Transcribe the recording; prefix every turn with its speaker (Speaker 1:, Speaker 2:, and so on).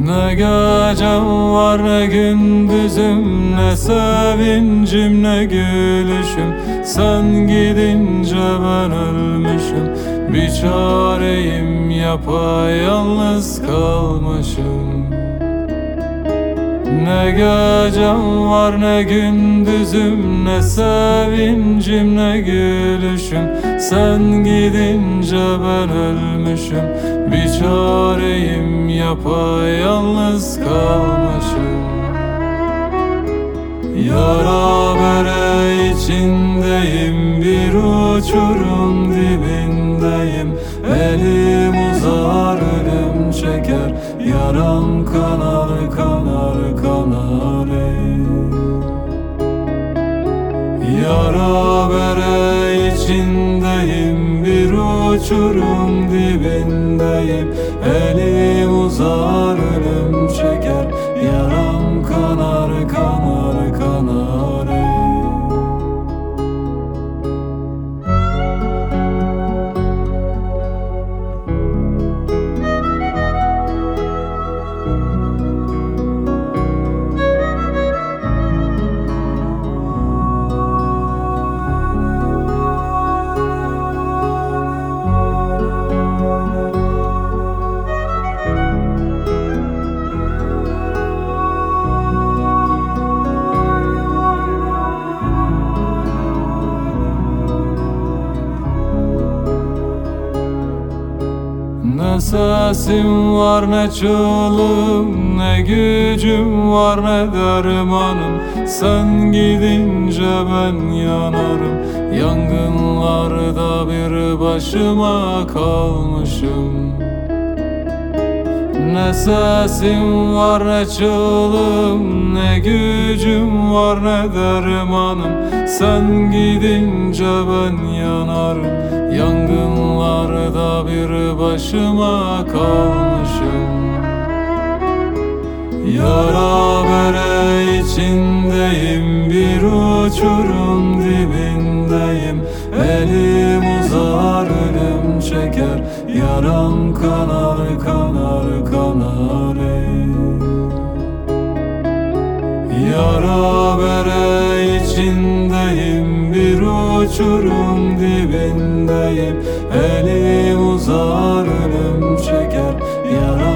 Speaker 1: Ne gecem var ne gündüzüm, ne sevincim ne gülüşüm. Sen gidince ben ölmüşüm, bir çareyim yapayalnız kalmışım. Ne gecem var ne gündüzüm, ne sevincim ne gülüşüm. Sen gidince ben ölmüşüm, bir çareyim yapayalnız kalmışım. Yara bere içindeyim, bir uçurum dibindeyim. Elim uzar ölüm çeker, yaram kanar kanar kanar ey. Yara bere içindeyim, bir uçurum dibindeyim. Elim uzar ölüm çeker, yaram kanar kanar kanar ey. Ne sesim var ne çığlığım, ne gücüm var ne dermanım. Sen gidince ben yanarım, yangınlarda bir başıma kalmışım. Ne sesim var ne çığlığım, ne gücüm var ne dermanım. Sen gidince ben yanarım, yangınlarda bir başıma kalmışım. Yara bere içindeyim, bir uçurum dibindeyim. Elim uzar ölüm çeker, yaram kanar kanar kanar ey. Yara bere içindeyim, bir uçurum dibindeyim. Elim uzar ölüm çeker, yaram